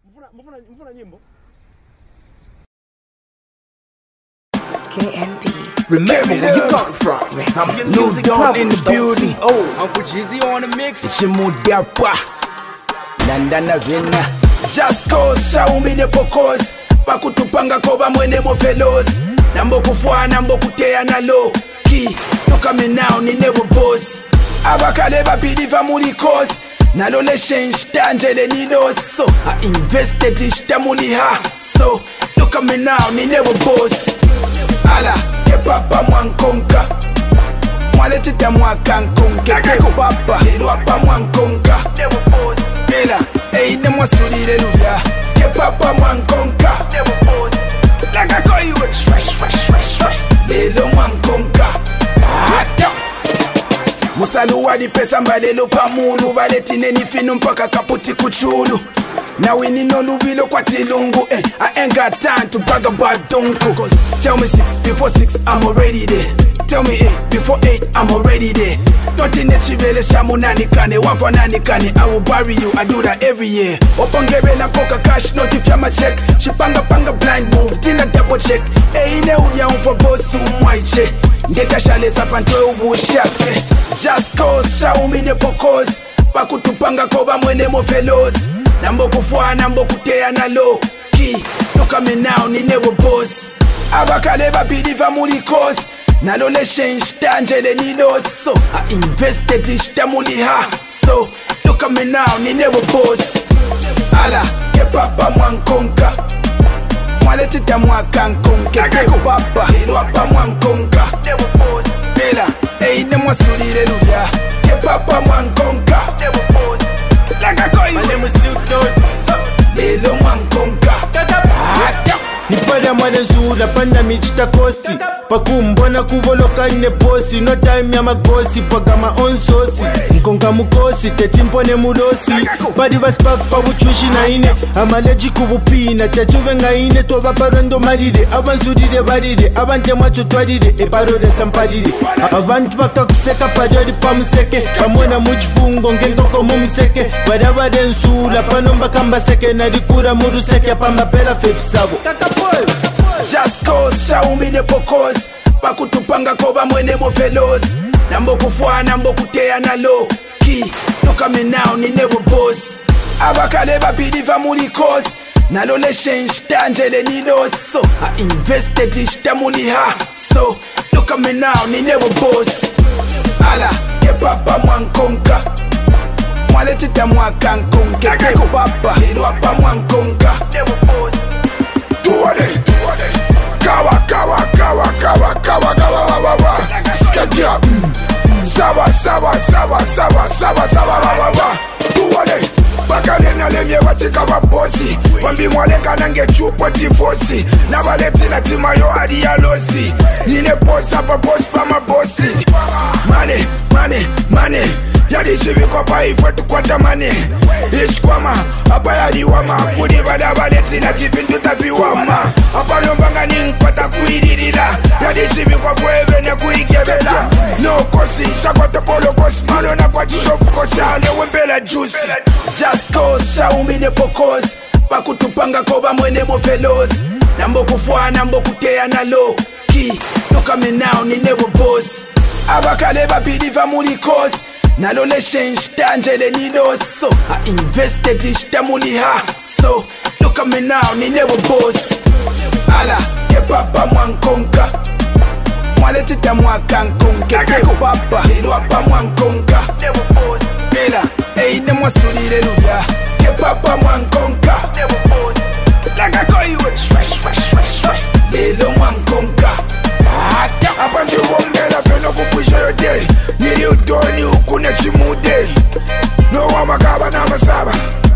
Mfuna nyimbo. KNP. Remember where you come from. Zambian music down in the building. Uncle Jizzy on the mix. It's your mood biapa. Nandana vina. Just cause show me the focus. Pakutupanga koba mwene mo fellows. Nambo kufua nambo kutea na low key. Toka me now ni nebo boss. Abakale bapiliva muri cause. Nalole change tangele ni no. So I invested in shtamuli ha. So look at me now ni nebo boss. Ala ke papa mwankonka. Mwalete ta mwakankonke. Ke papa ilo apa mwankonka. Nebo boss. Ela ne mwasulile luya. Ke papa mwankonka. Nebo boss. Laka koi we fresh. Lelo mwankonka. Musalu wadi pesa mbalelo pamulu. Baletine ni finu mpaka kaputi kuchulu. Now we need no lubilo kwa tilungu. I ain't got time to brag about dunku. Cause tell me 6 before 6 I'm already there. Tell me 8 before 8 I'm already there. Totine chivele shamu nani kane. Wafa nani kane. I will bury you, I do that every year. Opongebe na poka cash note if my check. She panga blind move till I double check. Ine uya for boss umwaiche. Ngeka shale sapantwe ubu shafe. Just cause show me the focus. Pakutupanga koba mwene mo fellows. Nambo kufua nambo kutea na low key. Toka me now ni nebo boss. Abakale bapiliva muri cause. Nalole change tangele ni no. So I invested in shtamuli ha. So look at me now ni nebo boss. Ala ke papa mwankonka. Mwalete ta mwakankonke. Ke papa ilo apa mwankonka. Nebo boss. Ela ne mwasulile luya. Ke papa mwankonka. Nebo boss. Laka koi my name is Luke Dose. Lelo mwankonka. Nipada mwana zula panda michita kosi. Pakumbona kuboloka ine posi. No time ya magosi pagama on sosi. Nkonka mukosi tetimpone mulosi. Badi baspak pa uchushi na ine. Amaleji kubupina tetuve nga ine. Toba parando maride. Abanzuride baride. Abante macho twadide. Eparode samparide. Abantu baka kuseka padori pa museke. Pamona mujifungo ngentoko mumuseke. Badabade nsula panomba kamba seke. Nadikura muru seke pamba pera fefisabo. Just cause show me the focus. Pakutupanga koba mwene mo fellows. Nambo kufua nambo kutea na low key. Toka me now ni nebo boss. Abakale bapiliva muri cause. Nalole change tangele ni no. So I invested in shtamuli ha. So look at me now ni nebo boss. Ala ke papa mwankonka. Mwalete ta mwakankonke. Ke papa ilo apa mwankonka. Nebo boss. Duale. Kawa. Skadia. Sawa. Duale. Bakale na lemye watika wabosi. Wambi mwalenga nange chupo tifosi. Na waleti na tima yo hadi ya losi. Nine posa pa boss pa mabosi. Money. Yadi shivi kwa pa ifwetu kwa tamani. Ishkwama, hapa yadi wama. Kudi bada baleti na tifindu tafi wama. Hapa lombanga ninkwata kuidirila. Yadi shivi kwa fueve ne kuikebela. No kosi, shakwa tepolo kosi. Mano na kwa chishofu kosi. Ale wembela juicy. Just cause show me the focus. Pakutupanga koba mwene mo fellows. Nambo kufua nambo kutea na low key. Toka me now ni nebo boss. Abakale bapiliva muri cause. Nalole change tangele ni no. So I invested in shtamuli ha. So look at me now ni nebo boss. Ala ke papa mwankonka. Mwalete ta mwakankonke. Ke papa ilo apa mwankonka. Nebo boss. Ela ne mwasulile luya. Ke papa mwankonka. Nebo boss. Laka koi we fresh. Lelo mwankonka. Apa njiwombela peno kupusha yo day. Nili udoni ukune chimude. No wamakaba na masaba.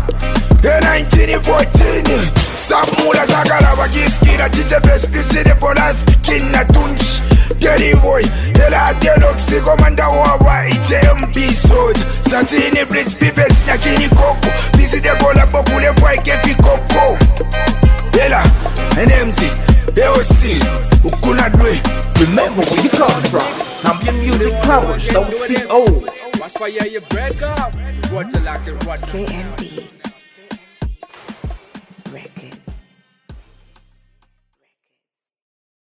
1914 Samula zagala wakiskira. Chiche vespiside for last skin na tunch. Gary boy Ela deluxe komanda wawa HMP sold. Satini please pipes nyakini koko. Viside kola popule kwa ikefi koko. Ela NMZ AOC ukuna dwe. Remember where you come from. Zambian music powers. Don't see old. That's why you break up. What to like the what. KNP.